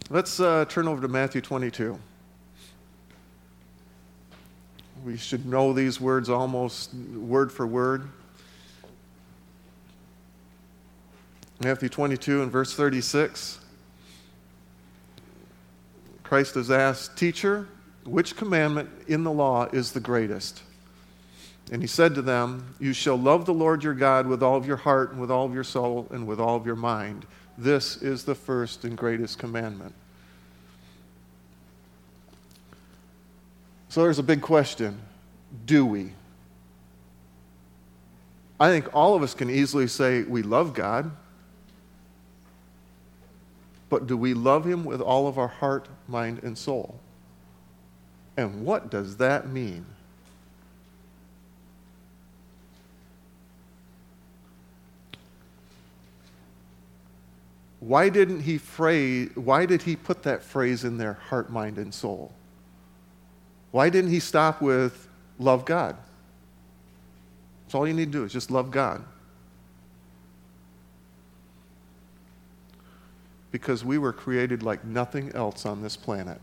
Let's turn over to Matthew 22. We should know these words almost word for word. Matthew 22 and verse 36. Christ is asked, "Teacher, which commandment in the law is the greatest?" And he said to them, "You shall love the Lord your God with all of your heart and with all of your soul and with all of your mind. This is the first and greatest commandment." So there's a big question. Do we? I think all of us can easily say we love God, but do we love him with all of our heart, mind, and soul? And what does that mean? Why did he put that phrase in there, heart, mind, and soul? Why didn't he stop with love God? That's all you need to do is just love God. Because we were created like nothing else on this planet.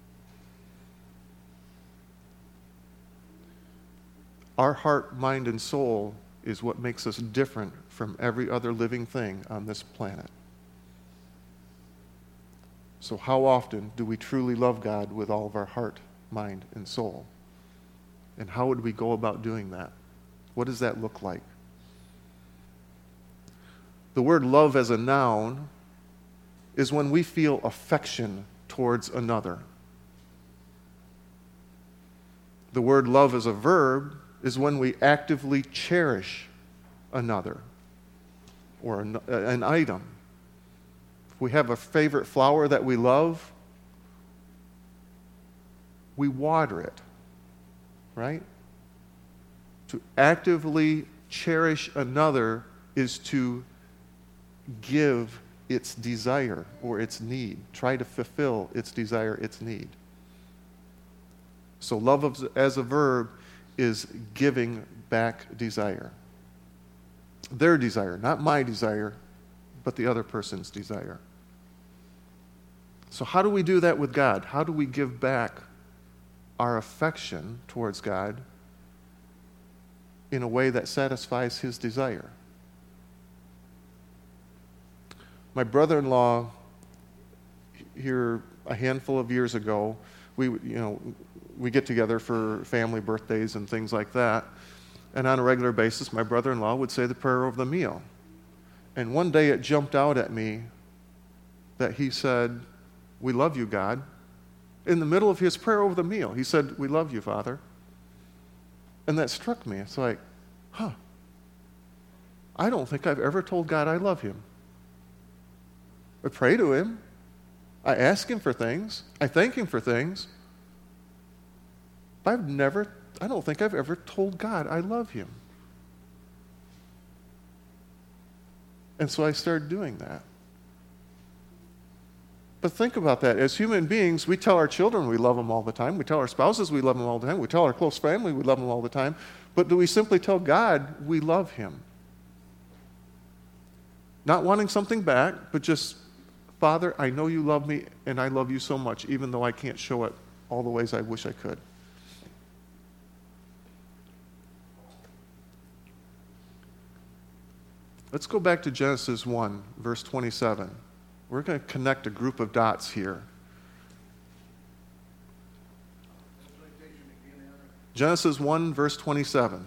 Our heart, mind, and soul is what makes us different from every other living thing on this planet. So how often do we truly love God with all of our heart, mind, and soul? And how would we go about doing that? What does that look like? The word love as a noun is when we feel affection towards another. The word love as a verb is when we actively cherish another or an item. If we have a favorite flower that we love, we water it, right? To actively cherish another is to give its desire or its need, try to fulfill its desire, its need. So love as a verb is giving back desire. Their desire, not my desire, but the other person's desire. So how do we do that with God? How do we give back our affection towards God in a way that satisfies his desire? My brother-in-law, here a handful of years ago, we get together for family birthdays and things like that. And on a regular basis, my brother-in-law would say the prayer over the meal. And one day it jumped out at me that he said, "We love you, God." In the middle of his prayer over the meal, he said, "We love you, Father." And that struck me. It's like, I don't think I've ever told God I love him. I pray to him. I ask him for things. I thank him for things. But I don't think I've ever told God I love him. And so I started doing that. But think about that. As human beings, we tell our children we love them all the time. We tell our spouses we love them all the time. We tell our close family we love them all the time. But do we simply tell God we love him? Not wanting something back, but just, "Father, I know you love me, and I love you so much, even though I can't show it all the ways I wish I could." Let's go back to Genesis 1, verse 27. We're going to connect a group of dots here. Genesis 1, verse 27.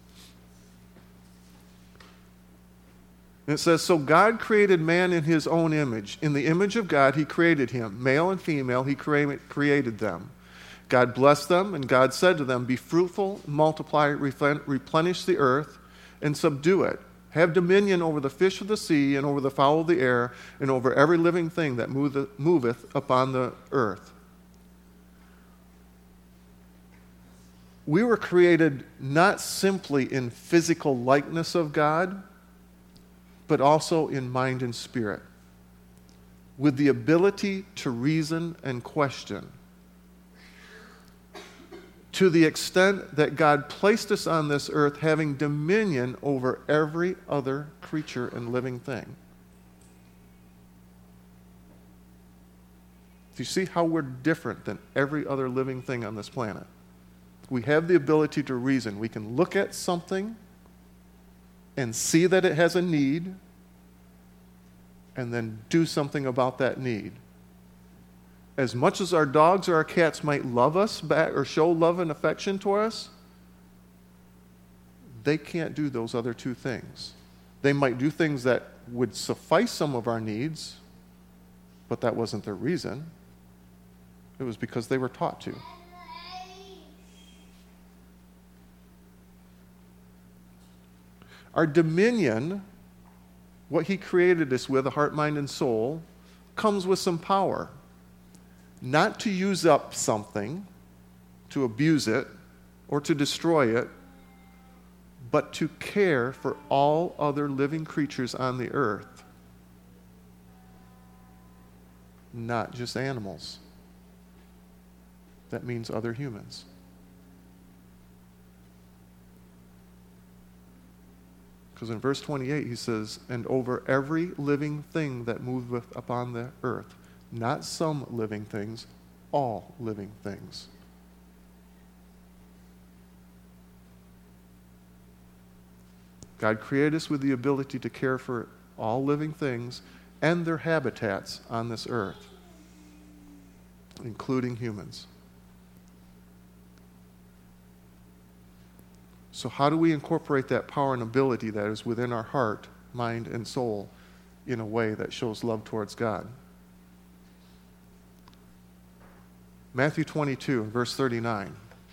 And it says, "So God created man in his own image. In the image of God, he created him. Male and female, he created them. God blessed them, and God said to them, 'Be fruitful, multiply, replenish the earth, and subdue it. Have dominion over the fish of the sea, and over the fowl of the air, and over every living thing that moveth upon the earth.'" We were created not simply in physical likeness of God, but also in mind and spirit, with the ability to reason and question. To the extent that God placed us on this earth having dominion over every other creature and living thing. Do you see how we're different than every other living thing on this planet? We have the ability to reason. We can look at something and see that it has a need and then do something about that need. As much as our dogs or our cats might love us back or show love and affection toward us, they can't do those other two things. They might do things that would suffice some of our needs, but that wasn't their reason. It was because they were taught to. Our dominion, what he created us with, a heart, mind, and soul, comes with some power. Not to use up something, to abuse it, or to destroy it, but to care for all other living creatures on the earth. Not just animals. That means other humans. Because in verse 28 he says, and over every living thing that moveth upon the earth. Not some living things, all living things. God created us with the ability to care for all living things and their habitats on this earth, including humans. So how do we incorporate that power and ability that is within our heart, mind, and soul in a way that shows love towards God? Matthew 22, verse 39.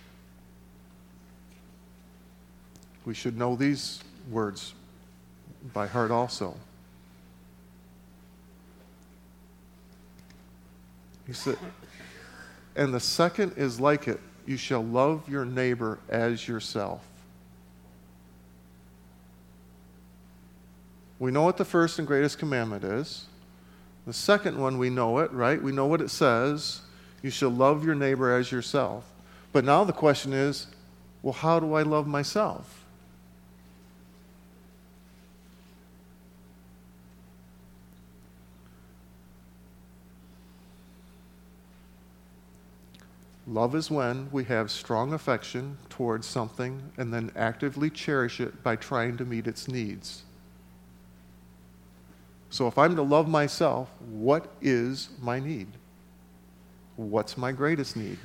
We should know these words by heart also. He said, and the second is like it, you shall love your neighbor as yourself. We know what the first and greatest commandment is. The second one, we know it, right? We know what it says. You shall love your neighbor as yourself. But now the question is, well, how do I love myself? Love is when we have strong affection towards something and then actively cherish it by trying to meet its needs. So if I'm to love myself, what is my need? What's my greatest need?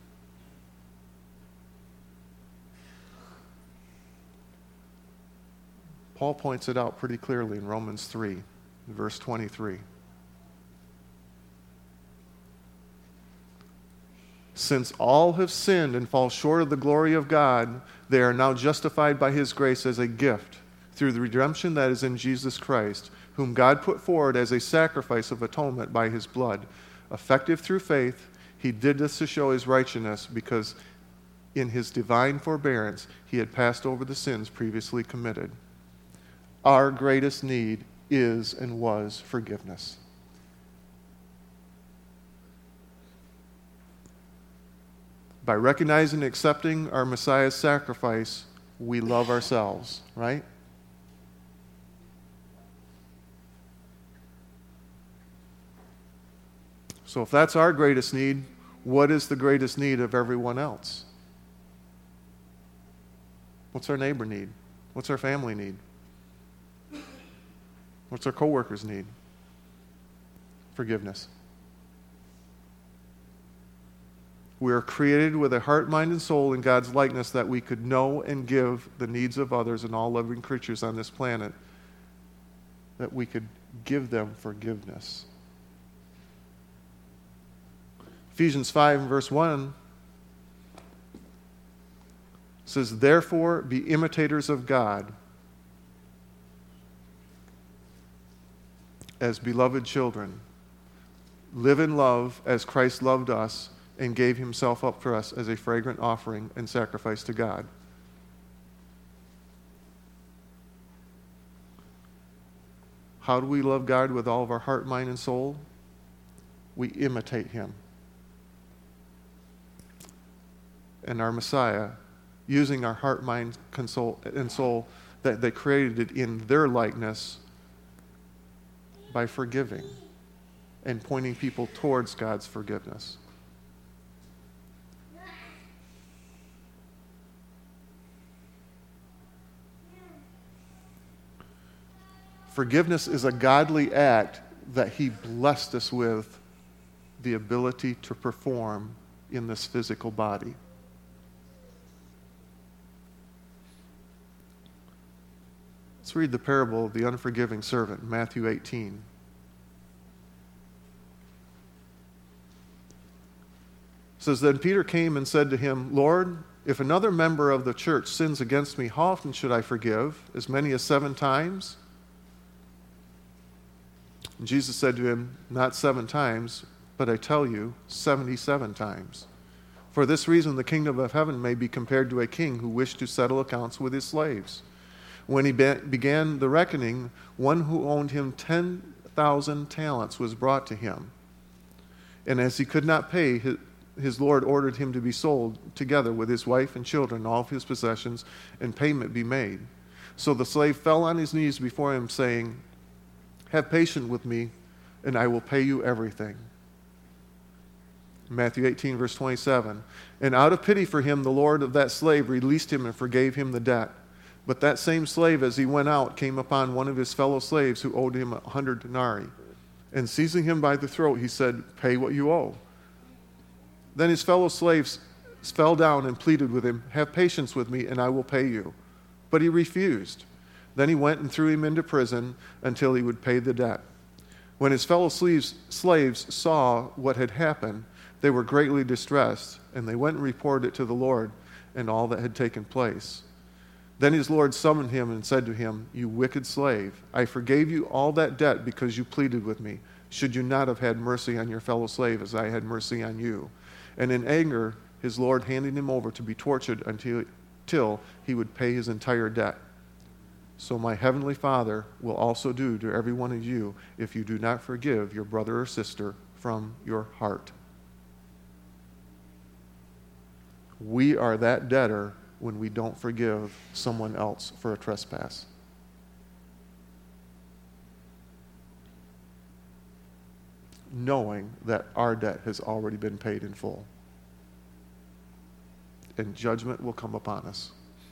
Paul points it out pretty clearly in Romans 3, verse 23. Since all have sinned and fall short of the glory of God, they are now justified by his grace as a gift through the redemption that is in Jesus Christ, whom God put forward as a sacrifice of atonement by his blood. Effective through faith, he did this to show his righteousness because in his divine forbearance he had passed over the sins previously committed. Our greatest need is and was forgiveness. By recognizing and accepting our Messiah's sacrifice, we love ourselves, right? So if that's our greatest need, what is the greatest need of everyone else? What's our neighbor need? What's our family need? What's our coworkers need? Forgiveness. We are created with a heart, mind, and soul in God's likeness that we could know and give the needs of others and all living creatures on this planet, that we could give them forgiveness. Ephesians 5 and verse 1 says, therefore be imitators of God as beloved children. Live in love as Christ loved us and gave himself up for us as a fragrant offering and sacrifice to God. How do we love God with all of our heart, mind, and soul? We imitate him. And our Messiah, using our heart, mind, and soul that they created in their likeness by forgiving. and pointing people towards God's forgiveness. Forgiveness is a godly act that He blessed us with the ability to perform in this physical body. Let's read the parable of the unforgiving servant, Matthew 18. It says, Then Peter came and said to him, Lord, if another member of the church sins against me, how often should I forgive? As many as 7 times? And Jesus said to him, Not 7 times, but I tell you, 77 times. For this reason the kingdom of heaven may be compared to a king who wished to settle accounts with his slaves. When he began the reckoning, one who owed him 10,000 talents was brought to him. And as he could not pay, his Lord ordered him to be sold together with his wife and children and all of his possessions, and payment be made. So the slave fell on his knees before him, saying, Have patience with me, and I will pay you everything. Matthew 18, verse 27. And out of pity for him, the Lord of that slave released him and forgave him the debt. But that same slave, as he went out, came upon one of his fellow slaves who owed him 100 denarii. And seizing him by the throat, he said, Pay what you owe. Then his fellow slaves fell down and pleaded with him, Have patience with me, and I will pay you. But he refused. Then he went and threw him into prison until he would pay the debt. When his fellow slaves saw what had happened, they were greatly distressed, and they went and reported it to the Lord and all that had taken place. Then his Lord summoned him and said to him, You wicked slave, I forgave you all that debt because you pleaded with me. Should you not have had mercy on your fellow slave as I had mercy on you? And in anger, his Lord handed him over to be tortured until he would pay his entire debt. So my heavenly Father will also do to every one of you if you do not forgive your brother or sister from your heart. We are that debtor when we don't forgive someone else for a trespass. Knowing that our debt has already been paid in full. And judgment will come upon us.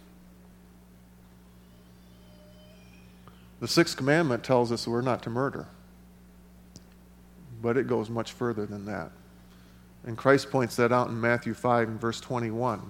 The 6th commandment tells us we're not to murder. But it goes much further than that. And Christ points that out in Matthew 5 and verse 21.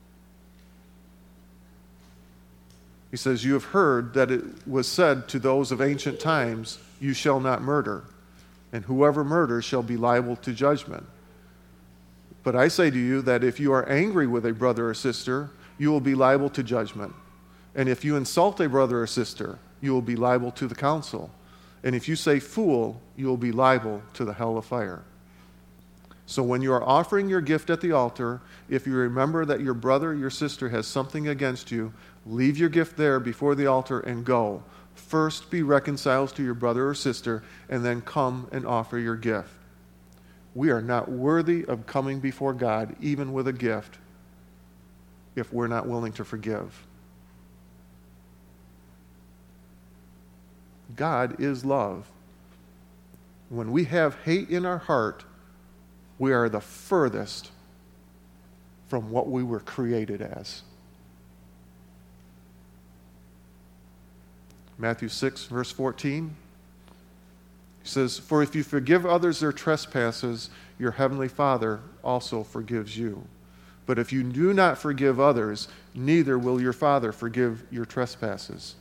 He says, You have heard that it was said to those of ancient times, You shall not murder, and whoever murders shall be liable to judgment. But I say to you that if you are angry with a brother or sister, you will be liable to judgment. And if you insult a brother or sister, you will be liable to the council. And if you say fool, you will be liable to the hell of fire. So when you are offering your gift at the altar, if you remember that your brother or your sister has something against you, leave your gift there before the altar and go. First be reconciled to your brother or sister, and then come and offer your gift. We are not worthy of coming before God, even with a gift, if we're not willing to forgive. God is love. When we have hate in our heart, we are the furthest from what we were created as. Matthew 6, verse 14. He says, For if you forgive others their trespasses, your heavenly Father also forgives you. But if you do not forgive others, neither will your Father forgive your trespasses.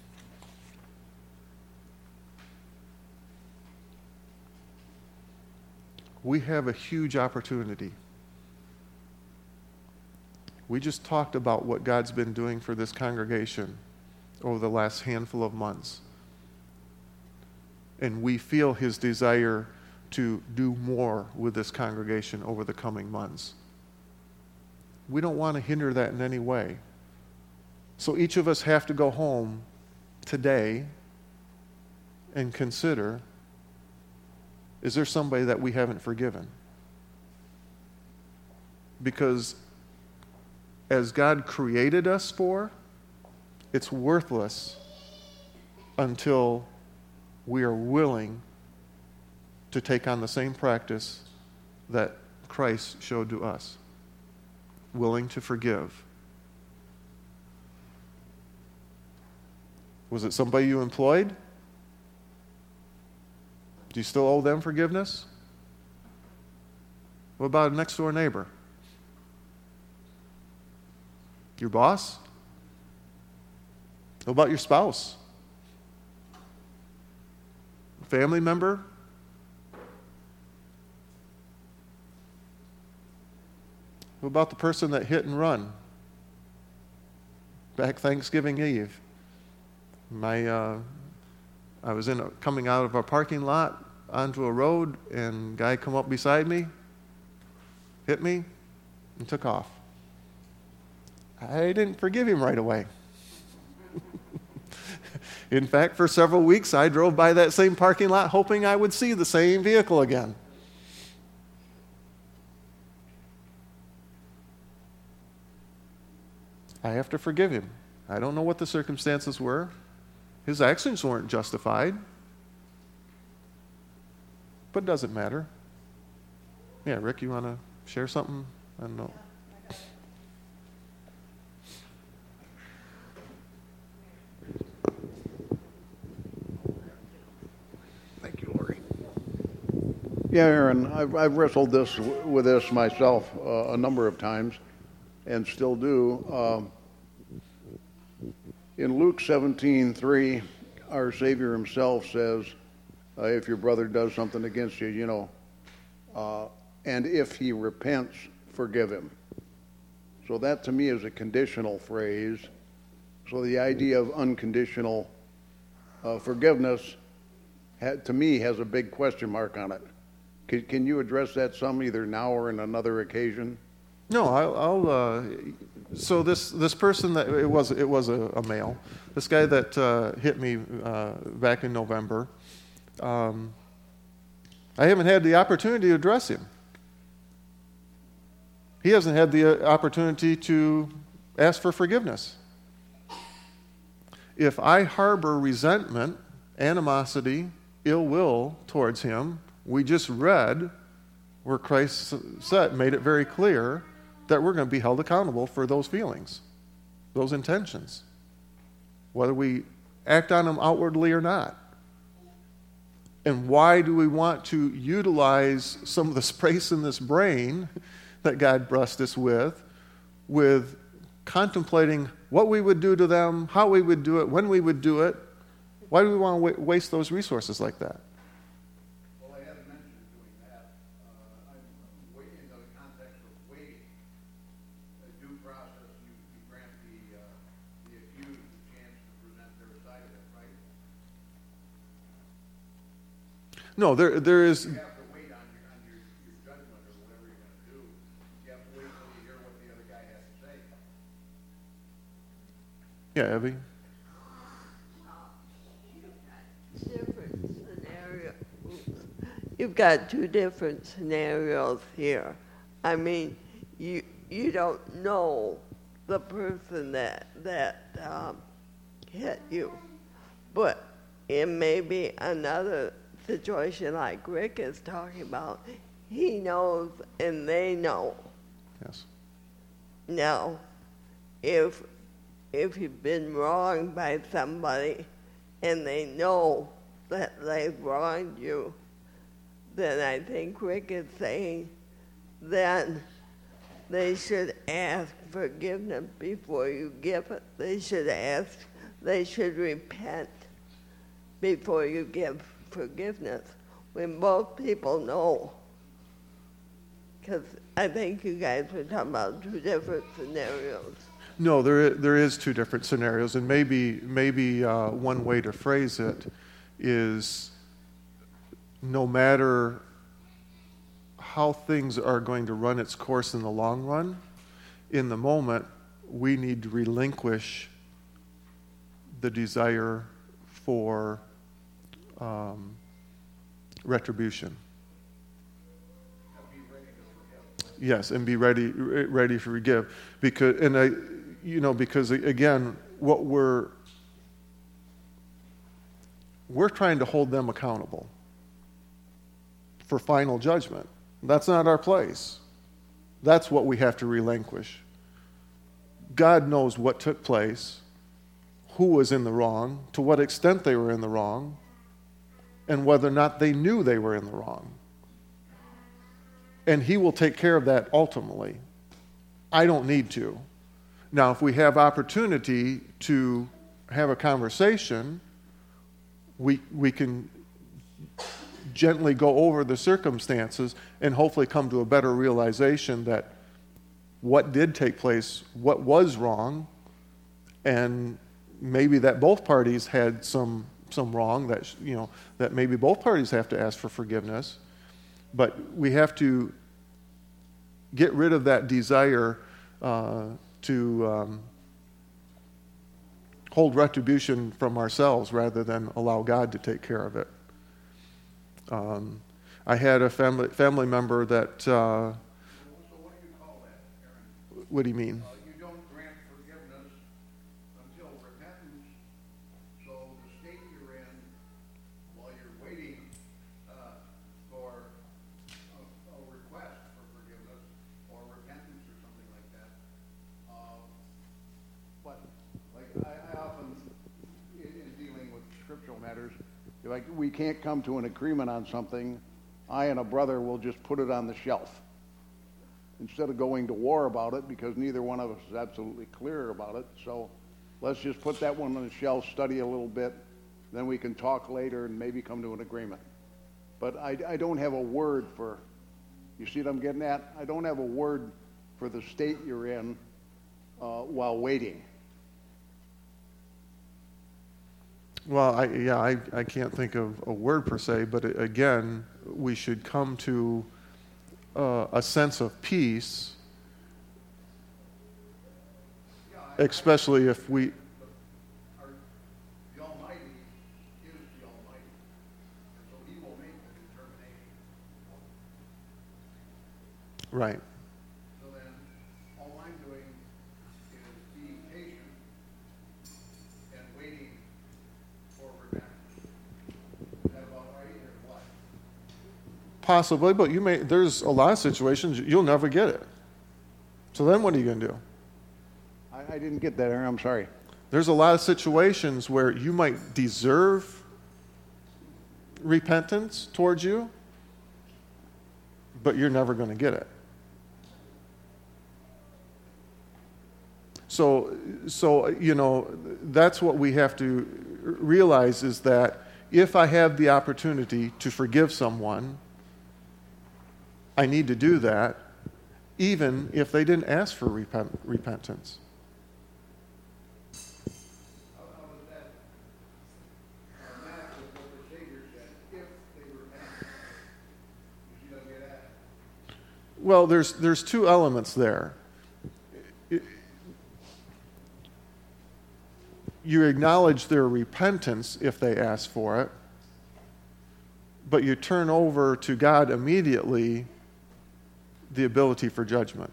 We have a huge opportunity. We just talked about what God's been doing for this congregation over the last handful of months. And we feel His desire to do more with this congregation over the coming months. We don't want to hinder that in any way. So each of us have to go home today and consider, is there somebody that we haven't forgiven? Because as God created us for, it's worthless until we are willing to take on the same practice that Christ showed to us, willing to forgive. Was it somebody you employed? Do you still owe them forgiveness? What about a next-door neighbor? Your boss? What about your spouse? Family member? What about the person that hit and run back Thanksgiving Eve? I was coming out of a parking lot onto a road, and a guy come up beside me, hit me, and took off. I didn't forgive him right away. In fact, for several weeks, I drove by that same parking lot hoping I would see the same vehicle again. I have to forgive him. I don't know what the circumstances were. His actions weren't justified. But it doesn't matter. Yeah, Rick, you want to share something? I don't know. Thank you, Lori. Yeah, Aaron, I've wrestled with this myself a number of times, and still do. In Luke 17:3, our Savior himself says, if your brother does something against you, and if he repents, forgive him. So that to me is a conditional phrase. So the idea of unconditional forgiveness, to me, has a big question mark on it. Can you address that some, either now or in another occasion? No, I'll so this person that it was a male. This guy that hit me back in November. I haven't had the opportunity to address him. He hasn't had the opportunity to ask for forgiveness. If I harbor resentment, animosity, ill will towards him, we just read where Christ made it very clear that we're going to be held accountable for those feelings, those intentions, whether we act on them outwardly or not. And why do we want to utilize some of the space in this brain that God blessed us with contemplating what we would do to them, how we would do it, when we would do it? Why do we want to waste those resources like that? Well, I hadn't mentioned doing that. I'm waiting in the context of waiting. A due process, you grant the accused the chance to present their side of it, right? No, there is. You have to wait on your judgment or whatever you're going to do. You have to wait until you hear what the other guy has to say. Yeah, Abby. You've got two different scenarios here. I mean, you don't know the person that hit you, but it may be another situation like Rick is talking about. He knows and they know. Yes. Now, if you've been wronged by somebody and they know that they've wronged you, then I think Rick is saying then they should ask forgiveness before you give it. They should repent before you give forgiveness, when both people know. Because I think you guys were talking about two different scenarios. No, there is two different scenarios, and maybe one way to phrase it is, no matter how things are going to run its course in the long run, in the moment, we need to relinquish the desire for retribution. Yes, and be ready to forgive, because again, what we're trying to hold them accountable. for final judgment. That's not our place. That's what we have to relinquish. God knows what took place, who was in the wrong, to what extent they were in the wrong, and whether or not they knew they were in the wrong. And He will take care of that ultimately. I don't need to. Now, if we have opportunity to have a conversation, we can gently go over the circumstances and hopefully come to a better realization that what did take place, what was wrong, and maybe that both parties had some wrong, that that maybe both parties have to ask for forgiveness. But we have to get rid of that desire to hold retribution from ourselves rather than allow God to take care of it. I had a family member that. So what do you call that, Aaron? What do you mean? You don't grant forgiveness until repentance. So the state you're in, while you're waiting for a request for forgiveness or repentance or something like that. But like I often, in dealing with scriptural matters, like we can't come to an agreement on something, I and a brother will just put it on the shelf instead of going to war about it, because neither one of us is absolutely clear about it. So let's just put that one on the shelf, study a little bit, then we can talk later and maybe come to an agreement. But I don't have a word for, you see what I'm getting at? I don't have a word for the state you're in while waiting. Well, I can't think of a word per se, but again, we should come to a sense of peace, especially if we... The Almighty is the Almighty, and so He will make the determination. Right. So then, all I'm doing is being patient and waiting for repentance. Is that about right, or what? Possibly, but there's a lot of situations you'll never get it. So then what are you going to do? I didn't get that, Aaron. I'm sorry. There's a lot of situations where you might deserve repentance towards you, but you're never going to get it. So that's what we have to realize, is that if I have the opportunity to forgive someone, I need to do that, even if they didn't ask for repentance. How does that match with what the Savior said? If they repent, you don't get at it. Well, there's two elements there. You acknowledge their repentance if they ask for it, but you turn over to God immediately the ability for judgment.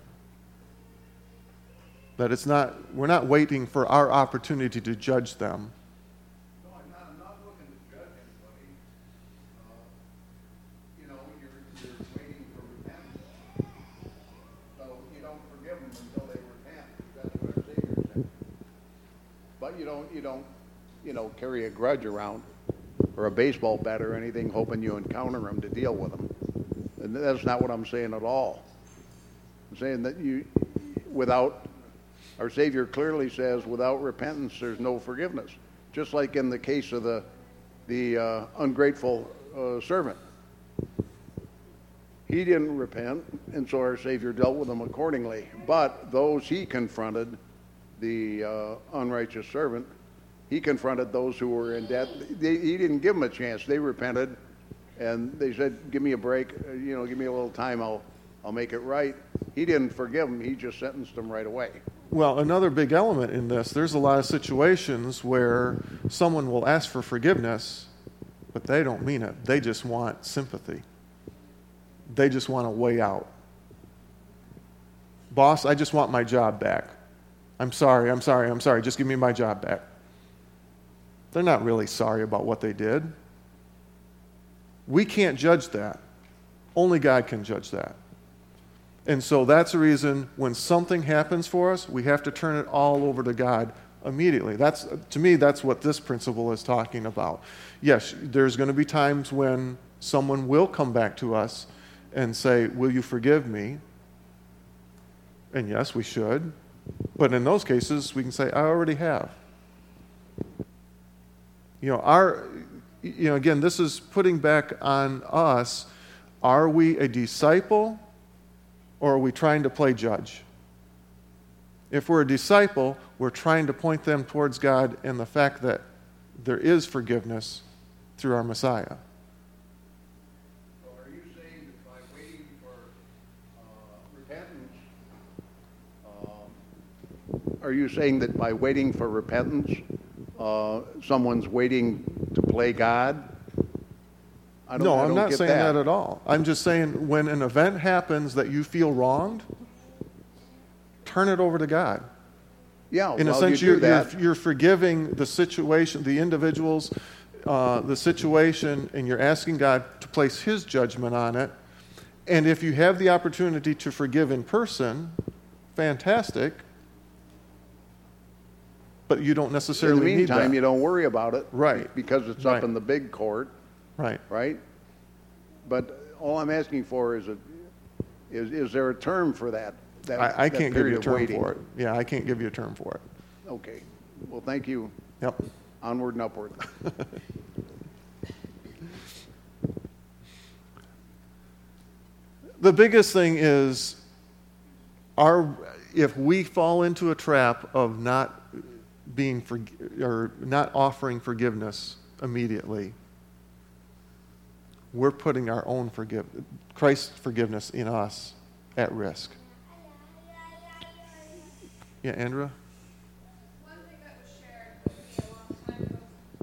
That we're not waiting for our opportunity to judge them. No, I'm not looking to judge anybody. You're waiting for repentance. So you don't forgive them until they repent. That's what our Savior said. But you don't, carry a grudge around or a baseball bat or anything, hoping you encounter them to deal with them. And that's not what I'm saying at all. I'm saying that our Savior clearly says, without repentance, there's no forgiveness. Just like in the case of the ungrateful servant. He didn't repent, and so our Savior dealt with him accordingly. But those he confronted, the unrighteous servant, he confronted those who were in debt. He didn't give them a chance. They repented, and they said, give me a break, give me a little time, I'll make it right. He didn't forgive them. He just sentenced them right away. Well, another big element in this, there's a lot of situations where someone will ask for forgiveness, but they don't mean it. They just want sympathy. They just want a way out. Boss, I just want my job back. I'm sorry. Just give me my job back. They're not really sorry about what they did. We can't judge that. Only God can judge that. And so that's the reason when something happens for us, we have to turn it all over to God immediately. To me, that's what this principle is talking about. Yes, there's going to be times when someone will come back to us and say, will you forgive me? And yes, we should. But in those cases, we can say, I already have. Again, this is putting back on us. Are we a disciple or are we trying to play judge? If we're a disciple, we're trying to point them towards God and the fact that there is forgiveness through our Messiah. So are you saying that by waiting for repentance, are you saying that by waiting for repentance, someone's waiting to play God? No, I'm not saying that at all. I'm just saying when an event happens that you feel wronged, turn it over to God. Yeah, in a sense, you're forgiving the situation, the individuals, the situation, and you're asking God to place His judgment on it. And if you have the opportunity to forgive in person, fantastic. But you don't necessarily need that. In the meantime, you don't worry about it. Right. Because it's up in the big court. Right. Right? But all I'm asking for is there a term for that? I can't give you a term waiting? for it. Yeah, I can't give you a term for it. Okay. Well, thank you. Yep. Onward and upward. The biggest thing is if we fall into a trap of not offering forgiveness immediately, we're putting our own Christ's forgiveness in us at risk. Yeah, Andrea? One thing that was shared with me a long time ago,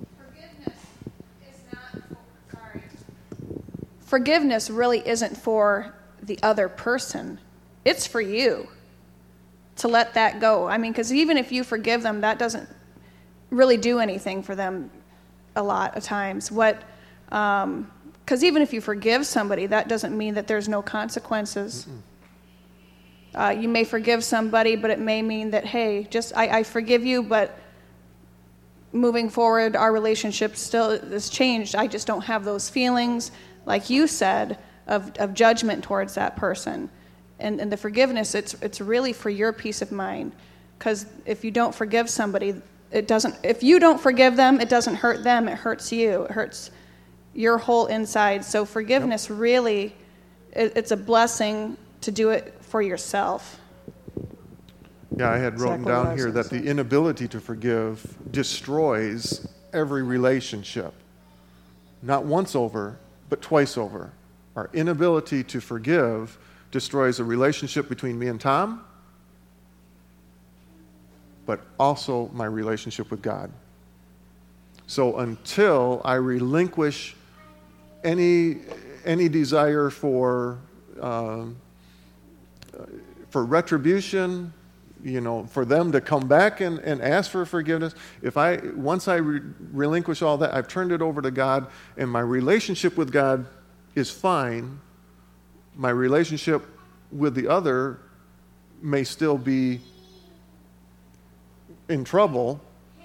forgiveness really isn't for the other person. It's for you to let that go. I mean, because even if you forgive them, that doesn't really do anything for them a lot of times. Because even if you forgive somebody, that doesn't mean that there's no consequences. You may forgive somebody, but it may mean that, hey, I forgive you, but moving forward, our relationship still has changed. I just don't have those feelings, like you said, of judgment towards that person. And the forgiveness, it's really for your peace of mind. Because if you don't forgive somebody, if you don't forgive them, it doesn't hurt them, it hurts you. It hurts your whole inside. So forgiveness really, it's a blessing to do it for yourself. Yeah, I had written down here that the inability to forgive destroys every relationship. Not once over, but twice over. Our inability to forgive destroys a relationship between me and Tom, but also my relationship with God. So until I relinquish any desire for retribution, for them to come back and ask for forgiveness, once I relinquish all that, I've turned it over to God, and my relationship with God is fine. My relationship with the other may still be in trouble,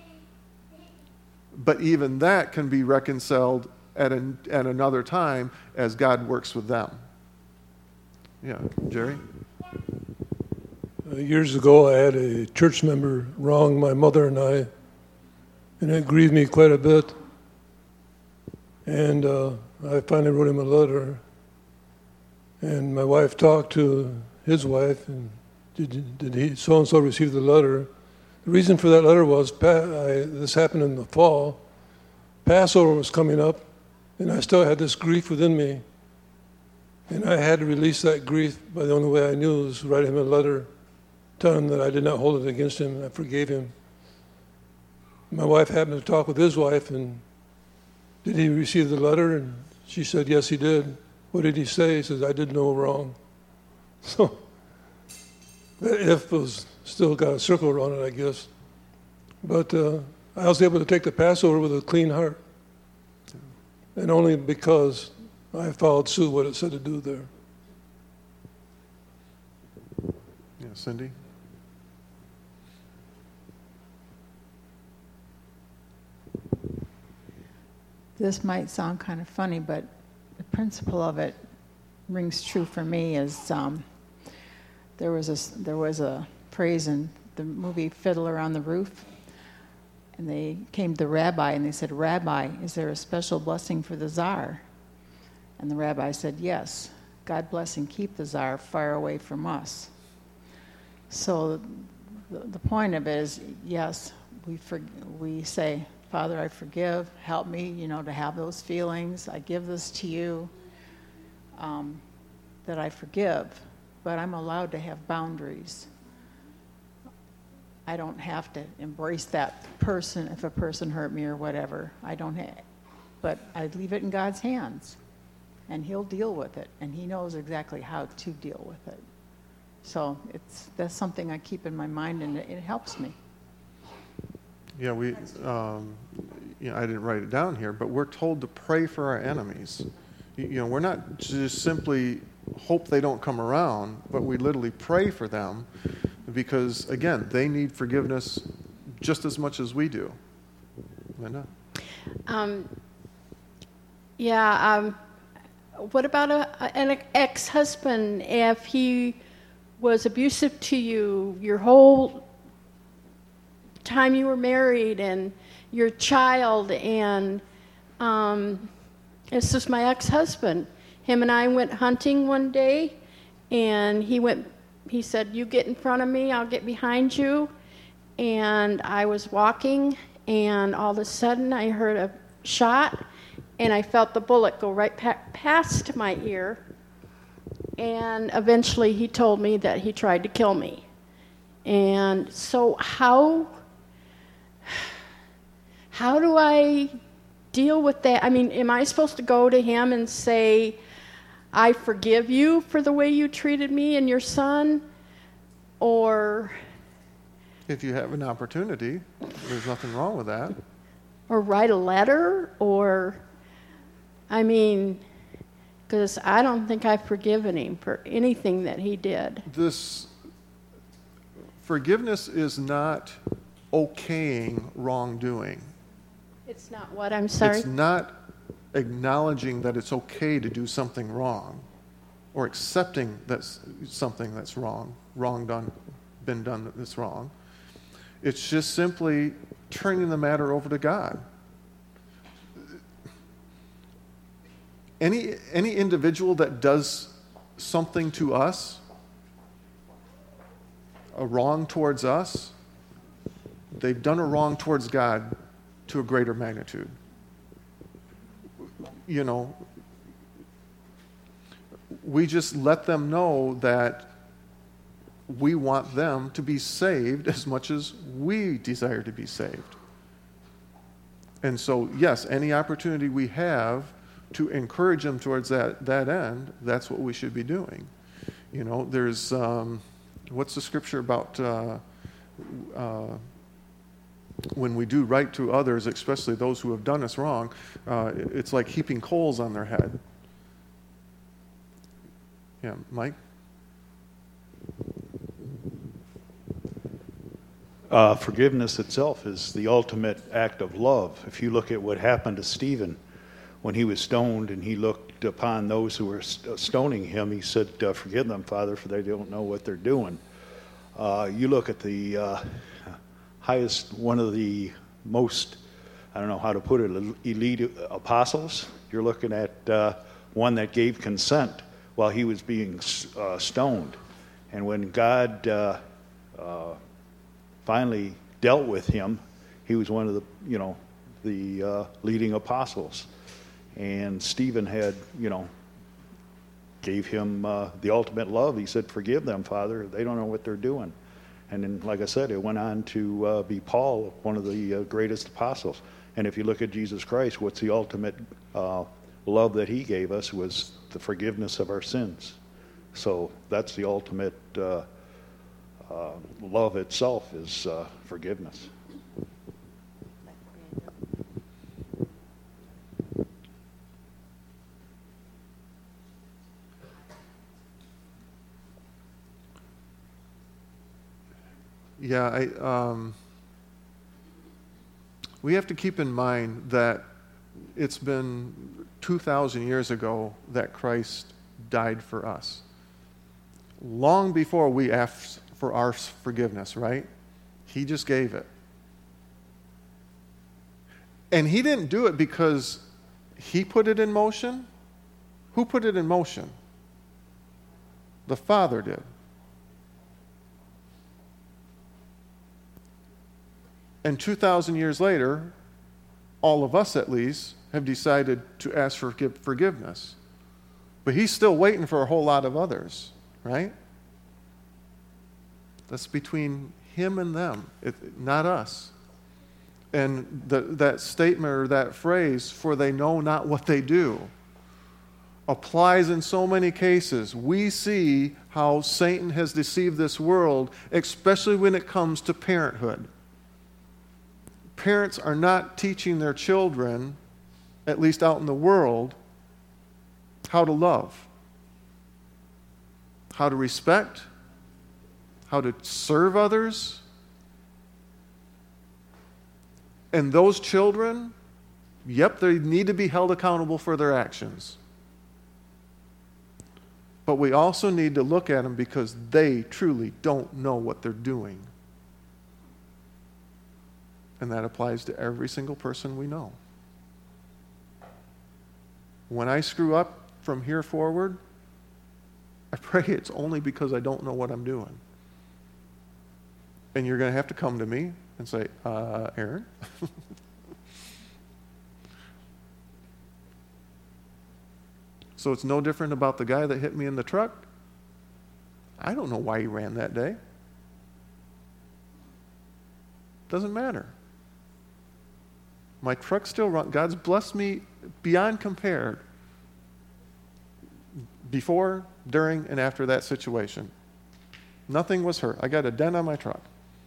but even that can be reconciled at another time as God works with them. Yeah, Jerry? Years ago, I had a church member wrong my mother and I, and it grieved me quite a bit. And I finally wrote him a letter, and my wife talked to his wife, and did he so-and-so receive the letter? The reason for that letter was, this happened in the fall, Passover was coming up, and I still had this grief within me. And I had to release that grief by the only way I knew was write him a letter, telling him that I did not hold it against him, and I forgave him. My wife happened to talk with his wife, and did he receive the letter? And she said, yes, he did. What did he say? He says, I did no wrong. So that if was still got a circle around it, I guess. But I was able to take the Passover with a clean heart. And only because I followed suit what it said to do there. Yeah, Cindy? This might sound kind of funny, but the principle of it rings true for me. Is there was a phrase in the movie Fiddler on the Roof, and they came to the rabbi and they said, "Rabbi, is there a special blessing for the czar?" And the rabbi said, "Yes. God bless and keep the czar far away from us." So the point of it is, yes, we say, "Father, I forgive. Help me, to have those feelings. I give this to you, that I forgive." But I'm allowed to have boundaries. I don't have to embrace that person if a person hurt me or whatever. I don't have, but I leave it in God's hands, and He'll deal with it, and He knows exactly how to deal with it. So that's something I keep in my mind, and it helps me. Yeah, I didn't write it down here, but we're told to pray for our enemies. We're not just simply hope they don't come around, but we literally pray for them because, again, they need forgiveness just as much as we do. Linda? What about an ex-husband? If he was abusive to you your whole time you were married and your child, and it's just my ex-husband. Him and I went hunting one day, and he said, "You get in front of me, I'll get behind you." And I was walking, and all of a sudden I heard a shot, and I felt the bullet go right past my ear. And eventually he told me that he tried to kill me. And so how do I deal with that? I mean, am I supposed to go to him and say, "I forgive you for the way you treated me and your son"? Or If you have an opportunity, there's nothing wrong with that. or write a letter? Or, because I don't think I've forgiven him for anything that he did. This forgiveness is not okaying wrongdoing. It's not what? I'm sorry? It's not acknowledging that it's okay to do something wrong or accepting that something that's been done that's wrong. It's just simply turning the matter over to God. Any individual that does something to us, a wrong towards us, they've done a wrong towards God to a greater magnitude. We just let them know that we want them to be saved as much as we desire to be saved. And so, yes, any opportunity we have to encourage them towards that end, that's what we should be doing. There's, what's the scripture about when we do right to others, especially those who have done us wrong, it's like heaping coals on their head. Yeah, Mike? Forgiveness itself is the ultimate act of love. If you look at what happened to Stephen when he was stoned and he looked upon those who were stoning him, he said, "Forgive them, Father, for they don't know what they're doing." You look at the highest, one of the most, I don't know how to put it, elite apostles. You're looking at one that gave consent while he was being stoned. And when God finally dealt with him, he was one of the leading apostles. And Stephen had, gave him the ultimate love. He said, "Forgive them, Father. They don't know what they're doing." And then, like I said, it went on to be Paul, one of the greatest apostles. And if you look at Jesus Christ, what's the ultimate love that he gave us was the forgiveness of our sins. So that's the ultimate love itself is forgiveness. We have to keep in mind that it's been 2,000 years ago that Christ died for us. Long before we asked for our forgiveness, right? He just gave it. And he didn't do it because he put it in motion. Who put it in motion? The Father did. And 2,000 years later, all of us at least have decided to ask for forgiveness. But he's still waiting for a whole lot of others, right? That's between him and them, not us. And that statement or that phrase, "for they know not what they do," applies in so many cases. We see how Satan has deceived this world, especially when it comes to parenthood. Parents are not teaching their children, at least out in the world, how to love, how to respect, how to serve others. And those children, yep, they need to be held accountable for their actions. But we also need to look at them because they truly don't know what they're doing. And that applies to every single person we know. When I screw up from here forward, I pray it's only because I don't know what I'm doing. And you're going to have to come to me and say, Aaron? So it's no different about the guy that hit me in the truck. I don't know why he ran that day. Doesn't matter. My truck still runs. God's blessed me beyond compare before, during, and after that situation. Nothing was hurt. I got a dent on my truck.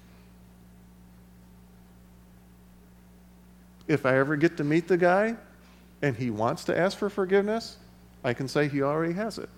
If I ever get to meet the guy and he wants to ask for forgiveness, I can say he already has it.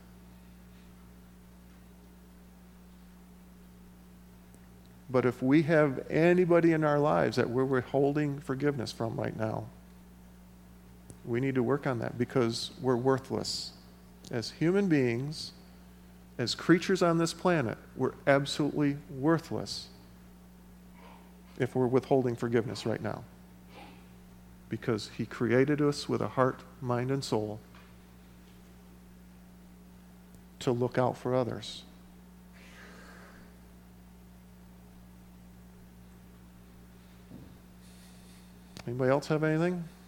But if we have anybody in our lives that we're withholding forgiveness from right now, we need to work on that because we're worthless. As human beings, as creatures on this planet, we're absolutely worthless if we're withholding forgiveness right now. Because he created us with a heart, mind, and soul to look out for others. Anybody else have anything?